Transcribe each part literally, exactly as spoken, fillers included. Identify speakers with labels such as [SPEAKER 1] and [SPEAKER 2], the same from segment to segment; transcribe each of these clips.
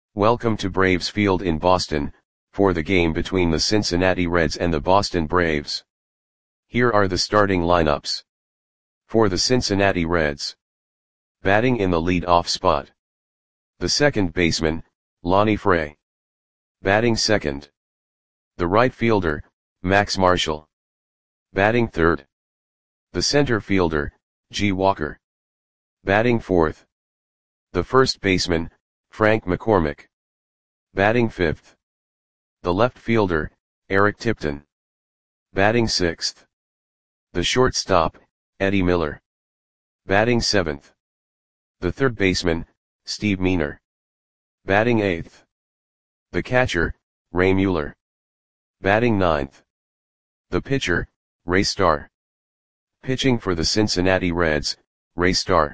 [SPEAKER 1] Welcome to Braves Field in Boston, for the game between the Cincinnati Reds and the Boston Braves. Here are the starting lineups. For the Cincinnati Reds. Batting in the lead-off spot. The second baseman, Lonnie Fray. Batting second. The right fielder, Max Marshall. Batting third. The center fielder, G. Walker. Batting fourth. The first baseman, Frank McCormick. Batting fifth. The left fielder, Eric Tipton. Batting sixth. The shortstop, Eddie Miller. Batting seventh. The third baseman, Steve Meaner. Batting eighth. The catcher, Ray Mueller. Batting ninth. The pitcher, Ray Starr. Pitching for the Cincinnati Reds, Ray Starr.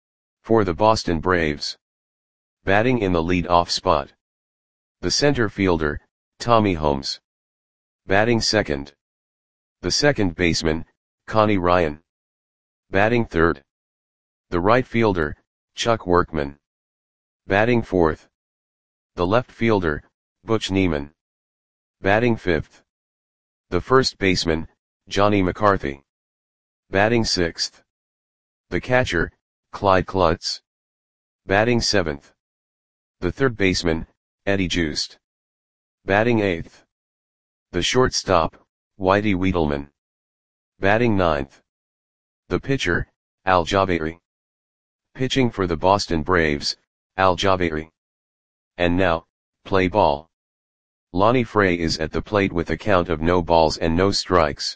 [SPEAKER 1] For the Boston Braves. Batting in the lead-off spot. The center fielder, Tommy Holmes. Batting second. The second baseman, Connie Ryan. Batting third. The right fielder, Chuck Workman. Batting fourth. The left fielder, Butch Neiman. Batting fifth. The first baseman, Johnny McCarthy. Batting sixth. The catcher, Clyde Klutz. Batting seventh. The third baseman, Eddie Joost. Batting eighth. The shortstop, Whitey Wiedelman. Batting ninth. The pitcher, Al Jabeiri. Pitching for the Boston Braves, Al Jabeiri. And now, play ball. Lonnie Fray is at the plate with a count of no balls and no strikes.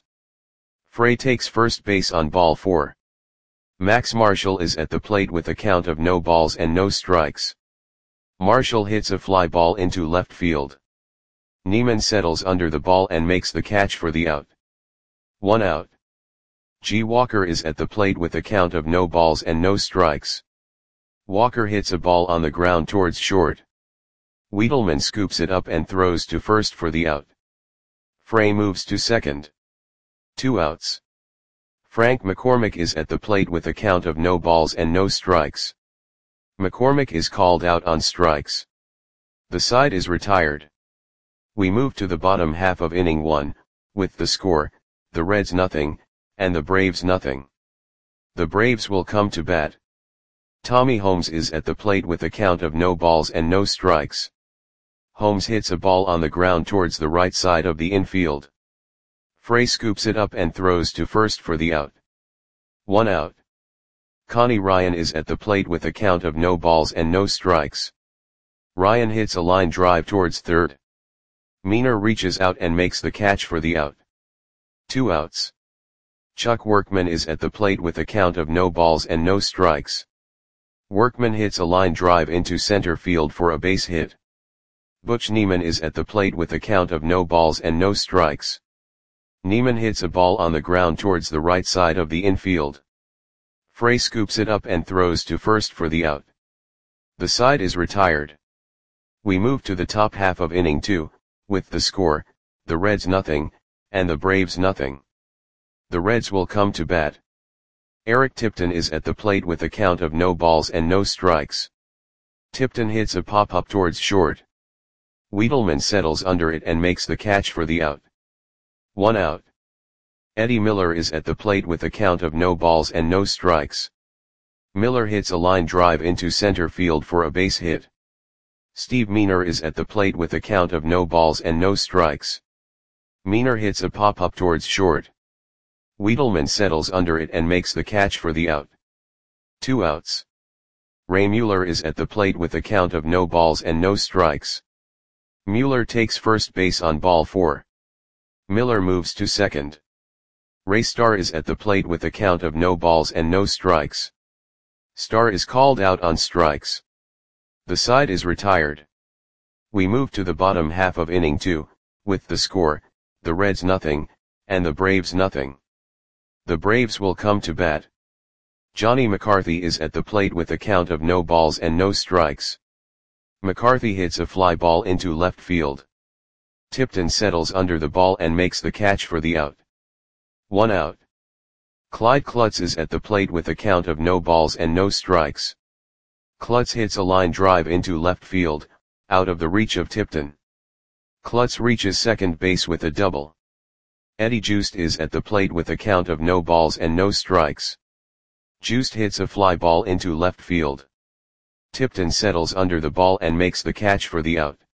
[SPEAKER 1] Fray takes first base on ball four. Max Marshall is at the plate with a count of no balls and no strikes. Marshall hits a fly ball into left field. Neiman settles under the ball and makes the catch for the out. One out. G. Walker is at the plate with a count of no balls and no strikes. Walker hits a ball on the ground towards short. Wiedelman scoops it up and throws to first for the out. Fray moves to second. Two outs. Frank McCormick is at the plate with a count of no balls and no strikes. McCormick is called out on strikes. The side is retired. We move to the bottom half of inning one, with the score, the Reds nothing, and the Braves nothing. The Braves will come to bat. Tommy Holmes is at the plate with a count of no balls and no strikes. Holmes hits a ball on the ground towards the right side of the infield. Fray scoops it up and throws to first for the out. One out. Connie Ryan is at the plate with a count of no balls and no strikes. Ryan hits a line drive towards third. Meaner reaches out and makes the catch for the out. Two outs. Chuck Workman is at the plate with a count of no balls and no strikes. Workman hits a line drive into center field for a base hit. Butch Neiman is at the plate with a count of no balls and no strikes. Neiman hits a ball on the ground towards the right side of the infield. Fray scoops it up and throws to first for the out. The side is retired. We move to the top half of inning two, with the score, the Reds nothing, and the Braves nothing. The Reds will come to bat. Eric Tipton is at the plate with a count of no balls and no strikes. Tipton hits a pop-up towards short. Wiedelman settles under it and makes the catch for the out. One out. Eddie Miller is at the plate with a count of no balls and no strikes. Miller hits a line drive into center field for a base hit. Steve Meaner is at the plate with a count of no balls and no strikes. Meaner hits a pop-up towards short. Wiedelman settles under it and makes the catch for the out. Two outs. Ray Mueller is at the plate with a count of no balls and no strikes. Mueller takes first base on ball four. Miller moves to second. Ray Starr is at the plate with a count of no balls and no strikes. Starr is called out on strikes. The side is retired. We move to the bottom half of inning two, with the score, the Reds nothing, and the Braves nothing. The Braves will come to bat. Johnny McCarthy is at the plate with a count of no balls and no strikes. McCarthy hits a fly ball into left field. Tipton settles under the ball and makes the catch for the out. One out. Clyde Klutz is at the plate with a count of no balls and no strikes. Klutz hits a line drive into left field, out of the reach of Tipton. Klutz reaches second base with a double. Eddie Joost is at the plate with a count of no balls and no strikes. Joost hits a fly ball into left field. Tipton settles under the ball and makes the catch for the out.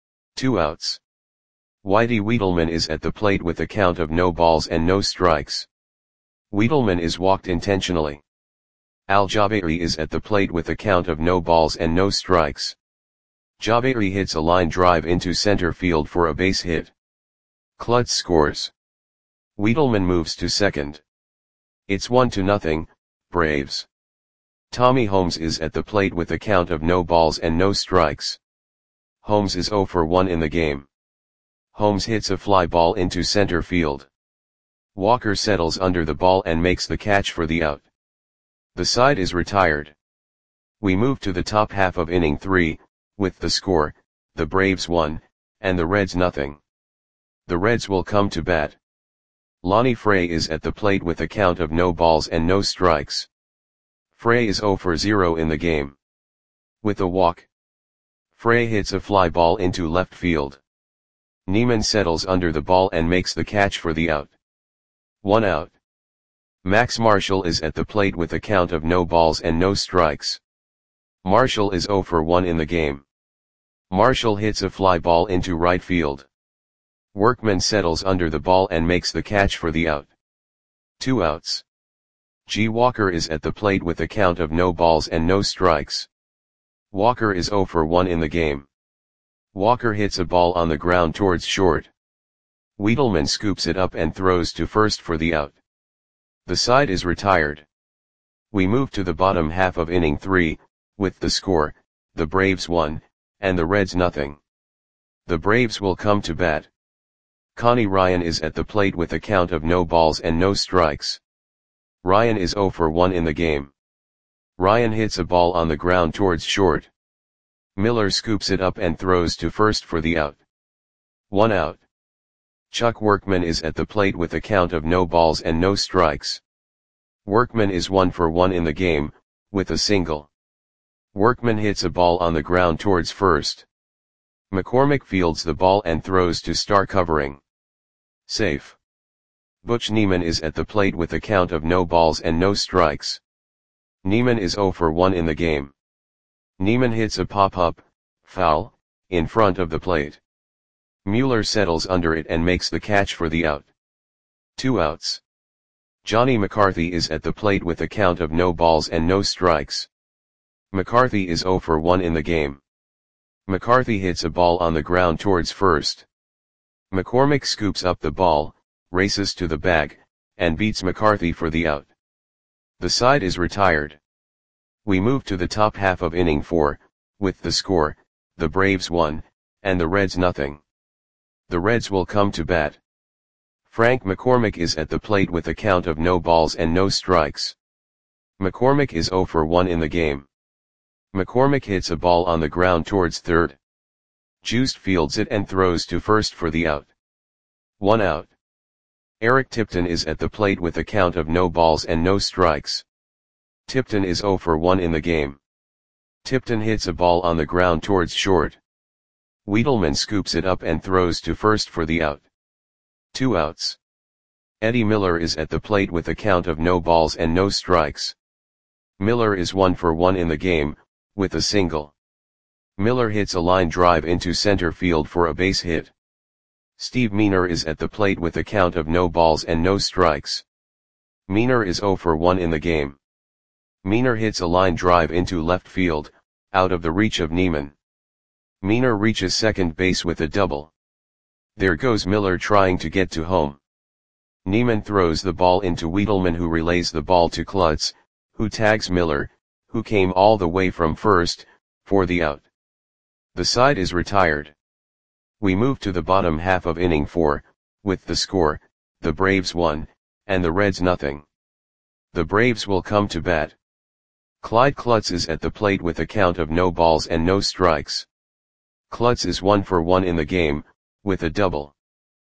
[SPEAKER 1] Two outs. Whitey Wiedelman is at the plate with a count of no balls and no strikes. Wiedelman is walked intentionally. Al Jabeiri is at the plate with a count of no balls and no strikes. Jabeiri hits a line drive into center field for a base hit. Klutz scores. Wiedelman moves to second. It's one to nothing, Braves. Tommy Holmes is at the plate with a count of no balls and no strikes. Holmes is zero for one in the game. Holmes hits a fly ball into center field. Walker settles under the ball and makes the catch for the out. The side is retired. We move to the top half of inning three, with the score, the Braves one, and the Reds nothing. The Reds will come to bat. Lonnie Frey is at the plate with a count of no balls and no strikes. Frey is zero for zero in the game. With a walk, Frey hits a fly ball into left field. Neiman settles under the ball and makes the catch for the out. One out. Max Marshall is at the plate with a count of no balls and no strikes. Marshall is zero for one in the game. Marshall hits a fly ball into right field. Workman settles under the ball and makes the catch for the out. Two outs. G. Walker is at the plate with a count of no balls and no strikes. Walker is zero for one in the game. Walker hits a ball on the ground towards short. Wiedelman scoops it up and throws to first for the out. The side is retired. We move to the bottom half of inning three, with the score, the Braves one, and the Reds nothing. The Braves will come to bat. Connie Ryan is at the plate with a count of no balls and no strikes. Ryan is zero for one in the game. Ryan hits a ball on the ground towards short. Miller scoops it up and throws to first for the out. One out. Chuck Workman is at the plate with a count of no balls and no strikes. Workman is one for one in the game, with a single. Workman hits a ball on the ground towards first. McCormick fields the ball and throws to star covering. Safe. Butch Neiman is at the plate with a count of no balls and no strikes. Neiman is zero for one in the game. Neiman hits a pop-up, foul, in front of the plate. Mueller settles under it and makes the catch for the out. Two outs. Johnny McCarthy is at the plate with a count of no balls and no strikes. McCarthy is zero for one in the game. McCarthy hits a ball on the ground towards first. McCormick scoops up the ball, races to the bag, and beats McCarthy for the out. The side is retired. We move to the top half of inning four, with the score, the Braves one, and the Reds nothing. The Reds will come to bat. Frank McCormick is at the plate with a count of no balls and no strikes. McCormick is zero for one in the game. McCormick hits a ball on the ground towards third. Joost fields it and throws to first for the out. One out. Eric Tipton is at the plate with a count of no balls and no strikes. Tipton is zero for one in the game. Tipton hits a ball on the ground towards short. Wiedelman scoops it up and throws to first for the out. Two outs. Eddie Miller is at the plate with a count of no balls and no strikes. Miller is one for one in the game, with a single. Miller hits a line drive into center field for a base hit. Steve Meaner is at the plate with a count of no balls and no strikes. Meaner is zero for one in the game. Meaner hits a line drive into left field, out of the reach of Neiman. Meaner reaches second base with a double. There goes Miller trying to get to home. Neiman throws the ball into Wiedelman, who relays the ball to Klutz, who tags Miller, who came all the way from first, for the out. The side is retired. We move to the bottom half of inning four, with the score, the Braves one, and the Reds nothing. The Braves will come to bat. Clyde Klutz is at the plate with a count of no balls and no strikes. Klutz is one for one in the game, with a double.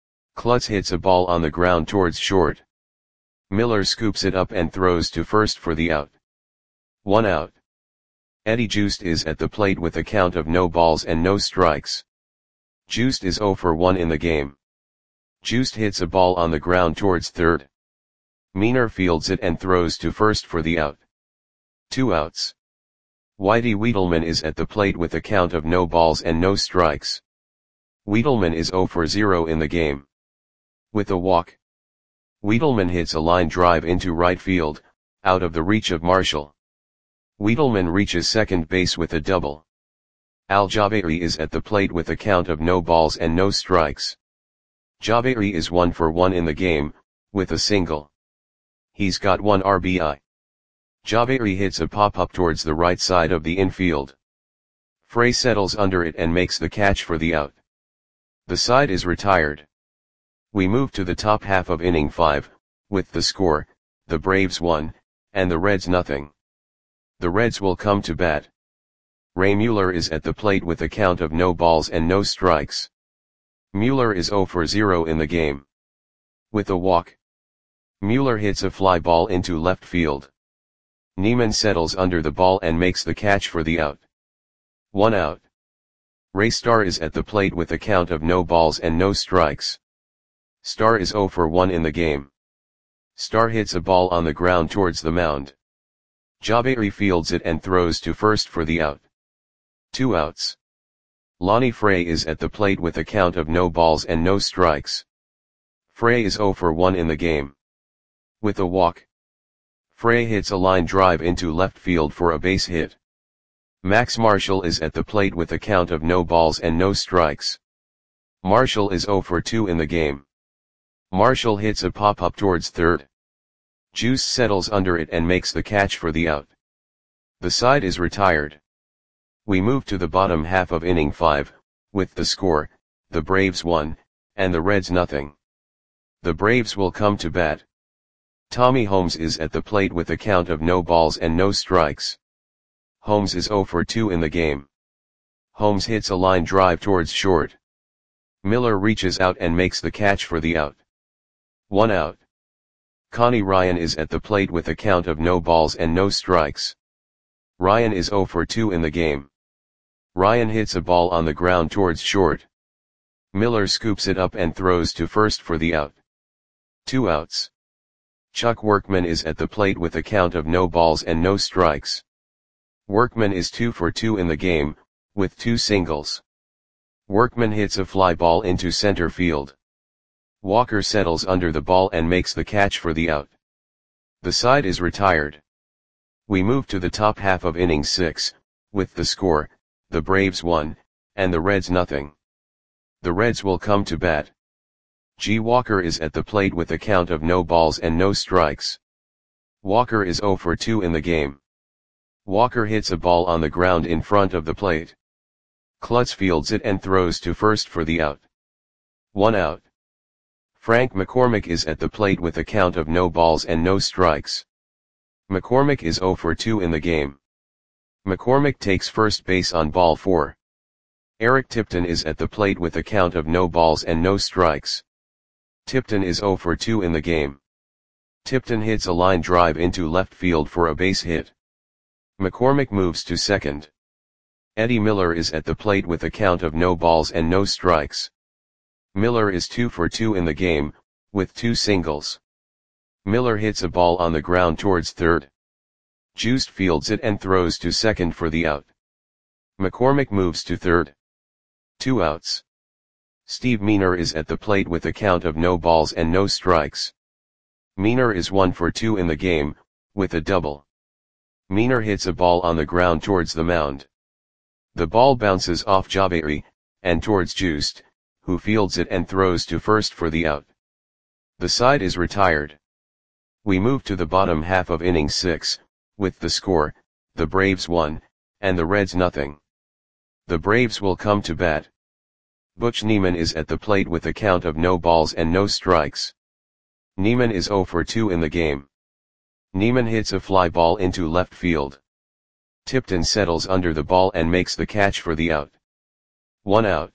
[SPEAKER 1] Klutz hits a ball on the ground towards short. Miller scoops it up and throws to first for the out. One out. Eddie Joost is at the plate with a count of no balls and no strikes. Joost is zero for one in the game. Joost hits a ball on the ground towards third. Meaner fields it and throws to first for the out. Two outs. Whitey Wiedelman is at the plate with a count of no balls and no strikes. Wiedelman is zero for zero in the game. With a walk. Wiedelman hits a line drive into right field, out of the reach of Marshall. Wiedelman reaches second base with a double. Al Javari is at the plate with a count of no balls and no strikes. Javari is one for one in the game, with a single. He's got one R B I. Javari hits a pop-up towards the right side of the infield. Frey settles under it and makes the catch for the out. The side is retired. We move to the top half of inning five, with the score, the Braves one, and the Reds nothing. The Reds will come to bat. Ray Mueller is at the plate with a count of no balls and no strikes. Mueller is zero for zero in the game. With a walk. Mueller hits a fly ball into left field. Neiman settles under the ball and makes the catch for the out. One out. Ray Starr is at the plate with a count of no balls and no strikes. Starr is zero for one in the game. Starr hits a ball on the ground towards the mound. Javari fields it and throws to first for the out. Two outs. Lonnie Frey is at the plate with a count of no balls and no strikes. Frey is zero for one in the game. With a walk. Frey hits a line drive into left field for a base hit. Max Marshall is at the plate with a count of no balls and no strikes. Marshall is zero for two in the game. Marshall hits a pop-up towards third. Juice settles under it and makes the catch for the out. The side is retired. We move to the bottom half of inning five, with the score, the Braves one, and the Reds nothing. The Braves will come to bat. Tommy Holmes is at the plate with a count of no balls and no strikes. Holmes is zero for two in the game. Holmes hits a line drive towards short. Miller reaches out and makes the catch for the out. One out. Connie Ryan is at the plate with a count of no balls and no strikes. Ryan is zero for two in the game. Ryan hits a ball on the ground towards short. Miller scoops it up and throws to first for the out. Two outs. Chuck Workman is at the plate with a count of no balls and no strikes. Workman is two for two in the game, with two singles. Workman hits a fly ball into center field. Walker settles under the ball and makes the catch for the out. The side is retired. We move to the top half of inning six, with the score, the Braves one, and the Reds nothing. The Reds will come to bat. G. Walker is at the plate with a count of no balls and no strikes. Walker is zero for two in the game. Walker hits a ball on the ground in front of the plate. Klutz fields it and throws to first for the out. One out. Frank McCormick is at the plate with a count of no balls and no strikes. McCormick is zero for two in the game. McCormick takes first base on ball four. Eric Tipton is at the plate with a count of no balls and no strikes. Tipton is zero for two in the game. Tipton hits a line drive into left field for a base hit. McCormick moves to second. Eddie Miller is at the plate with a count of no balls and no strikes. Miller is two for two in the game, with two singles. Miller hits a ball on the ground towards third. Joost fields it and throws to second for the out. McCormick moves to third. Two outs. Steve Meaner is at the plate with a count of no balls and no strikes. Meaner is one for two in the game, with a double. Meaner hits a ball on the ground towards the mound. The ball bounces off Javari, and towards Joost, who fields it and throws to first for the out. The side is retired. We move to the bottom half of inning six, with the score, the Braves one, and the Reds nothing. The Braves will come to bat. Butch Neiman is at the plate with a count of no balls and no strikes. Neiman is zero for two in the game. Neiman hits a fly ball into left field. Tipton settles under the ball and makes the catch for the out. One out.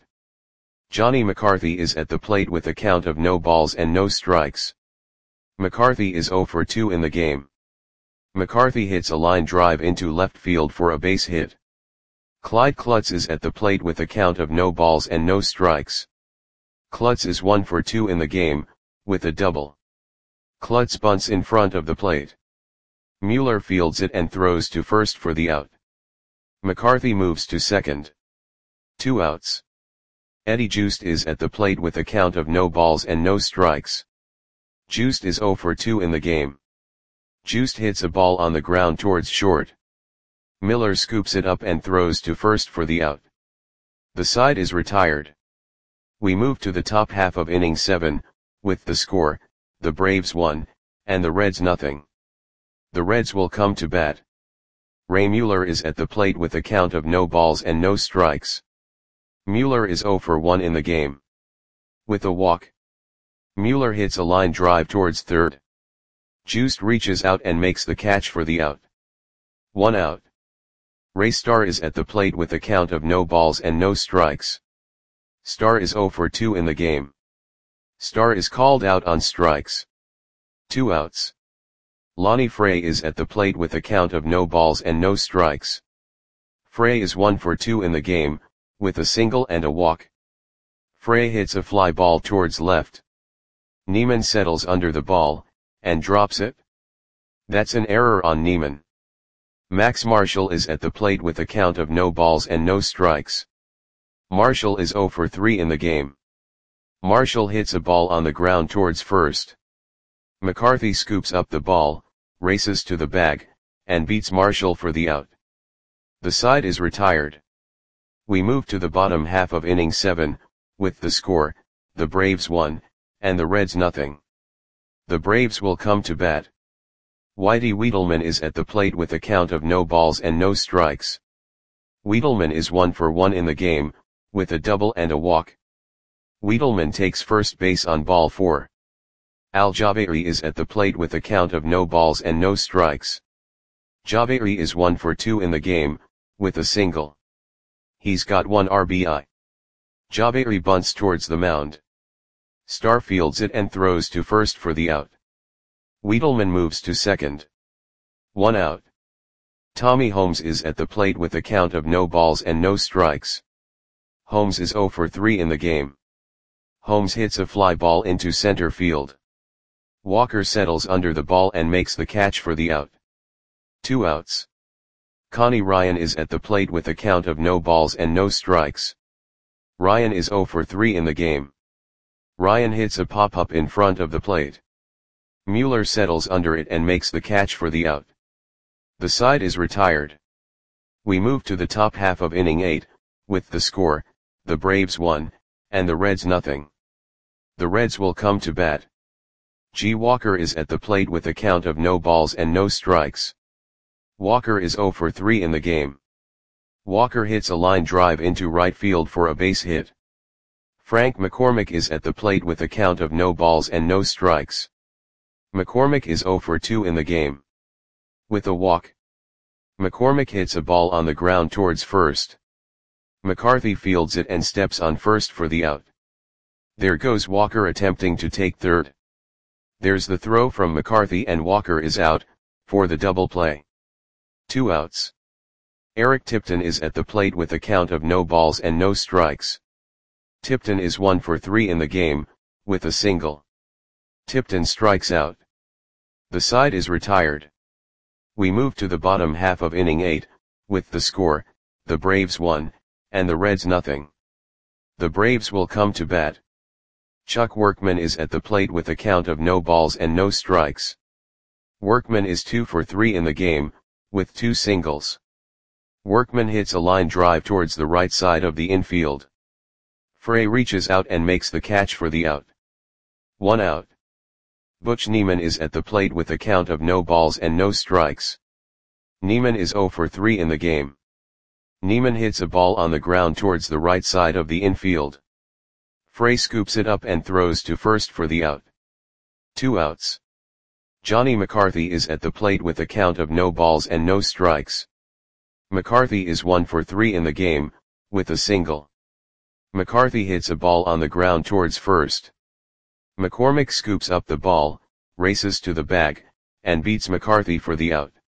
[SPEAKER 1] Johnny McCarthy is at the plate with a count of no balls and no strikes. McCarthy is zero for two in the game. McCarthy hits a line drive into left field for a base hit. Clyde Klutz is at the plate with a count of no balls and no strikes. Klutz is one for two in the game, with a double. Klutz bunts in front of the plate. Mueller fields it and throws to first for the out. McCarthy moves to second. Two outs. Eddie Joost is at the plate with a count of no balls and no strikes. Joost is zero for two in the game. Joost hits a ball on the ground towards short. Miller scoops it up and throws to first for the out. The side is retired. We move to the top half of inning seven, with the score, the Braves one, and the Reds nothing. The Reds will come to bat. Ray Mueller is at the plate with a count of no balls and no strikes. Mueller is zero for one in the game. With a walk. Mueller hits a line drive towards third. Joost reaches out and makes the catch for the out. One out. Ray Starr is at the plate with a count of no balls and no strikes. Starr is zero for two in the game. Starr is called out on strikes. Two outs. Lonnie Frey is at the plate with a count of no balls and no strikes. Frey is one for two in the game, with a single and a walk. Frey hits a fly ball towards left. Neiman settles under the ball, and drops it. That's an error on Neiman. Max Marshall is at the plate with a count of no balls and no strikes. Marshall is zero for three in the game. Marshall hits a ball on the ground towards first. McCarthy scoops up the ball, races to the bag, and beats Marshall for the out. The side is retired. We move to the bottom half of inning seven, with the score, the Braves one, and the Reds nothing. The Braves will come to bat. Whitey Wiedelman is at the plate with a count of no balls and no strikes. Wiedelman is one for one in the game, with a double and a walk. Wiedelman takes first base on ball four. Al Javari is at the plate with a count of no balls and no strikes. Javari is one for two in the game, with a single. He's got one R B I. Javari bunts towards the mound. Starr fields it and throws to first for the out. Wiedelman moves to second. One out. Tommy Holmes is at the plate with a count of no balls and no strikes. Holmes is zero for three in the game. Holmes hits a fly ball into center field. Walker settles under the ball and makes the catch for the out. Two outs. Connie Ryan is at the plate with a count of no balls and no strikes. Ryan is zero for three in the game. Ryan hits a pop-up in front of the plate. Mueller settles under it and makes the catch for the out. The side is retired. We move to the top half of inning eight, with the score, the Braves one, and the Reds nothing. The Reds will come to bat. G. Walker is at the plate with a count of no balls and no strikes. Walker is zero for three in the game. Walker hits a line drive into right field for a base hit. Frank McCormick is at the plate with a count of no balls and no strikes. McCormick is zero for two in the game. With a walk. McCormick hits a ball on the ground towards first. McCarthy fields it and steps on first for the out. There goes Walker attempting to take third. There's the throw from McCarthy and Walker is out, for the double play. Two outs. Eric Tipton is at the plate with a count of no balls and no strikes. Tipton is one for three in the game, with a single. Tipton strikes out. The side is retired. We move to the bottom half of inning eight, with the score, the Braves one, and the Reds nothing. The Braves will come to bat. Chuck Workman is at the plate with a count of no balls and no strikes. Workman is two for three in the game, with two singles. Workman hits a line drive towards the right side of the infield. Frey reaches out and makes the catch for the out. One out. Butch Neiman is at the plate with a count of no balls and no strikes. Neiman is zero for three in the game. Neiman hits a ball on the ground towards the right side of the infield. Frey scoops it up and throws to first for the out. Two outs. Johnny McCarthy is at the plate with a count of no balls and no strikes. McCarthy is one for three in the game, with a single. McCarthy hits a ball on the ground towards first. McCormick scoops up the ball, races to the bag, and beats McCarthy for the out.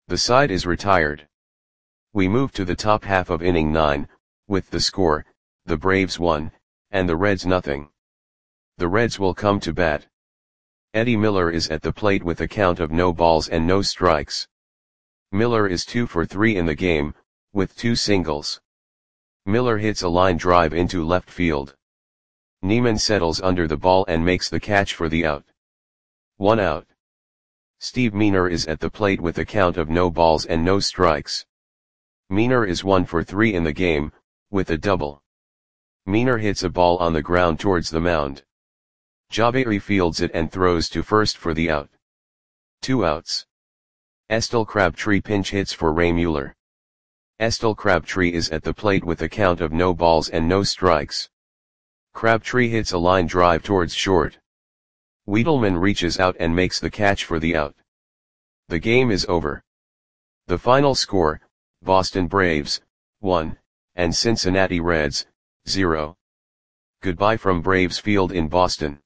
[SPEAKER 1] The side is retired. We move to the top half of inning nine, with the score, the Braves one, and the Reds nothing. The Reds will come to bat. Eddie Miller is at the plate with a count of no balls and no strikes. Miller is two for three in the game, with two singles. Miller hits a line drive into left field. Neiman settles under the ball and makes the catch for the out. One out. Steve Meaner is at the plate with a count of no balls and no strikes. Meaner is one for three in the game, with a double. Meaner hits a ball on the ground towards the mound. Javier fields it and throws to first for the out. Two outs. Estelle Crabtree pinch hits for Ray Mueller. Estelle Crabtree is at the plate with a count of no balls and no strikes. Crabtree hits a line drive towards short. Wiedelman reaches out and makes the catch for the out. The game is over. The final score, Boston Braves, one, and Cincinnati Reds, zero. Goodbye from Braves Field in Boston.